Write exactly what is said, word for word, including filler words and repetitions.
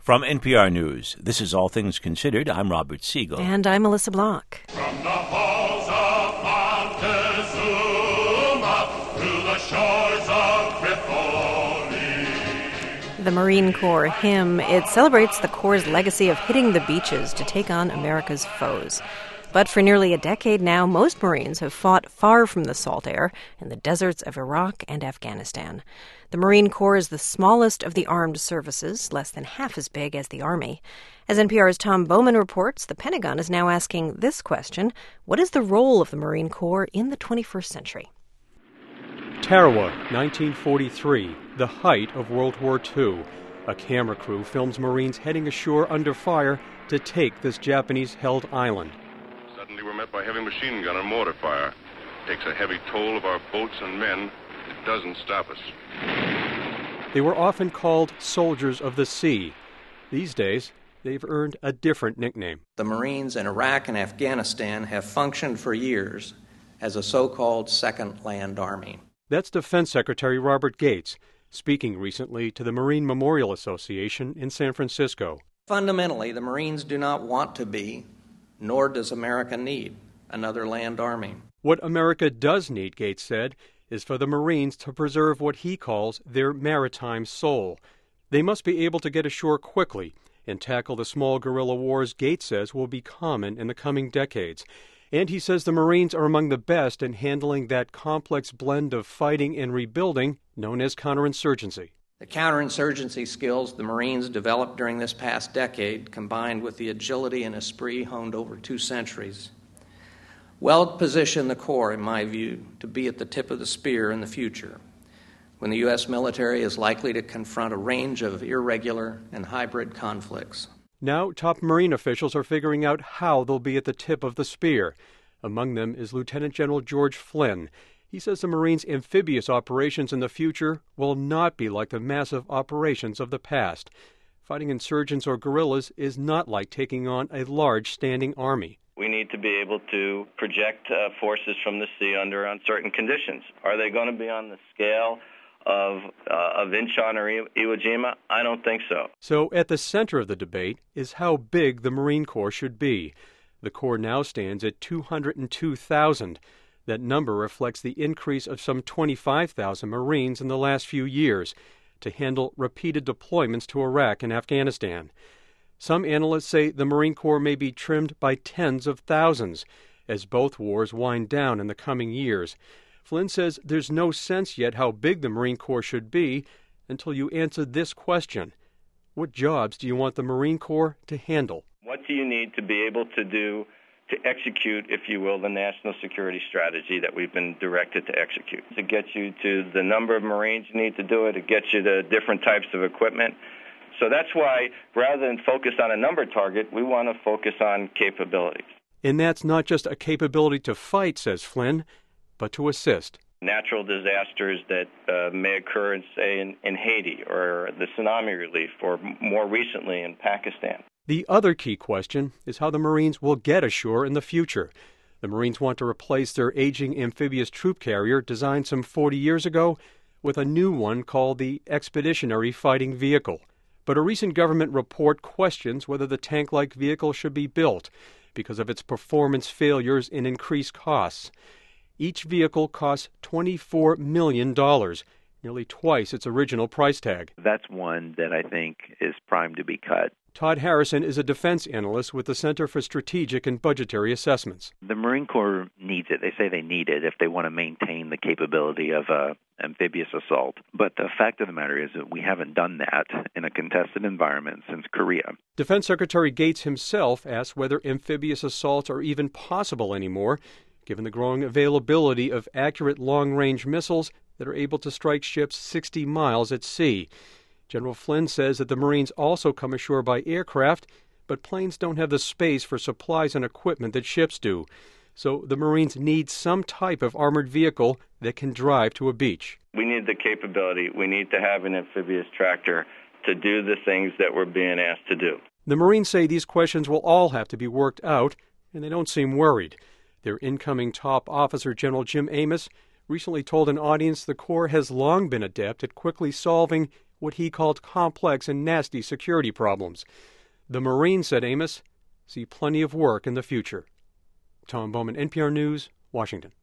From N P R News, this is All Things Considered. I'm Robert Siegel. And I'm Melissa Block. From the halls of Montezuma to the shores of Tripoli. The Marine Corps hymn, it celebrates the Corps' legacy of hitting the beaches to take on America's foes. But for nearly a decade now, most Marines have fought far from the salt air in the deserts of Iraq and Afghanistan. The Marine Corps is the smallest of the armed services, less than half as big as the Army. As N P R's Tom Bowman reports, the Pentagon is now asking this question: what is the role of the Marine Corps in the twenty-first century? Tarawa, nineteen forty-three, the height of World War Two. A camera crew films Marines heading ashore under fire to take this Japanese-held island. Suddenly we're met by heavy machine gun and mortar fire. Takes a heavy toll of our boats and men. It doesn't stop us. They were often called soldiers of the sea. These days, they've earned a different nickname. The Marines in Iraq and Afghanistan have functioned for years as a so-called Second Land Army. That's Defense Secretary Robert Gates, speaking recently to the Marine Memorial Association in San Francisco. Fundamentally, the Marines do not want to be, nor does America need, another land army. What America does need, Gates said, is for the Marines to preserve what he calls their maritime soul. They must be able to get ashore quickly and tackle the small guerrilla wars Gates says will be common in the coming decades. And he says the Marines are among the best in handling that complex blend of fighting and rebuilding known as counterinsurgency. The counterinsurgency skills the Marines developed during this past decade, combined with the agility and esprit honed over two centuries, well position the Corps, in my view, to be at the tip of the spear in the future, when the U S military is likely to confront a range of irregular and hybrid conflicts. Now, top Marine officials are figuring out how they'll be at the tip of the spear. Among them is Lieutenant General George Flynn. He says the Marines' amphibious operations in the future will not be like the massive operations of the past. Fighting insurgents or guerrillas is not like taking on a large standing army. We need to be able to project uh, forces from the sea under uncertain conditions. Are they going to be on the scale of, uh, of Incheon or Iwo Jima? I don't think so. So at the center of the debate is how big the Marine Corps should be. The Corps now stands at two hundred two thousand. That number reflects the increase of some twenty-five thousand Marines in the last few years to handle repeated deployments to Iraq and Afghanistan. Some analysts say the Marine Corps may be trimmed by tens of thousands as both wars wind down in the coming years. Flynn says there's no sense yet how big the Marine Corps should be until you answer this question: what jobs do you want the Marine Corps to handle? What do you need to be able to do to execute, if you will, the national security strategy that we've been directed to execute? To get you to the number of Marines you need to do it, to get you to different types of equipment. So that's why, rather than focus on a number target, we want to focus on capabilities. And that's not just a capability to fight, says Flynn, but to assist. Natural disasters that uh, may occur, in, say, in, in Haiti, or the tsunami relief, or more recently in Pakistan. The other key question is how the Marines will get ashore in the future. The Marines want to replace their aging amphibious troop carrier designed some forty years ago with a new one called the Expeditionary Fighting Vehicle. But a recent government report questions whether the tank-like vehicle should be built because of its performance failures and increased costs. Each vehicle costs twenty-four million dollars, nearly twice its original price tag. That's one that I think is primed to be cut. Todd Harrison is a defense analyst with the Center for Strategic and Budgetary Assessments. The Marine Corps needs it. They say they need it if they want to maintain the capability of uh, amphibious assault. But the fact of the matter is that we haven't done that in a contested environment since Korea. Defense Secretary Gates himself asked whether amphibious assaults are even possible anymore, given the growing availability of accurate long-range missiles that are able to strike ships sixty miles at sea. General Flynn says that the Marines also come ashore by aircraft, but planes don't have the space for supplies and equipment that ships do. So the Marines need some type of armored vehicle that can drive to a beach. We need the capability. We need to have an amphibious tractor to do the things that we're being asked to do. The Marines say these questions will all have to be worked out, and they don't seem worried. Their incoming top officer, General Jim Amos, recently told an audience the Corps has long been adept at quickly solving what he called complex and nasty security problems. The Marines, said Amos, see plenty of work in the future. Tom Bowman, N P R News, Washington.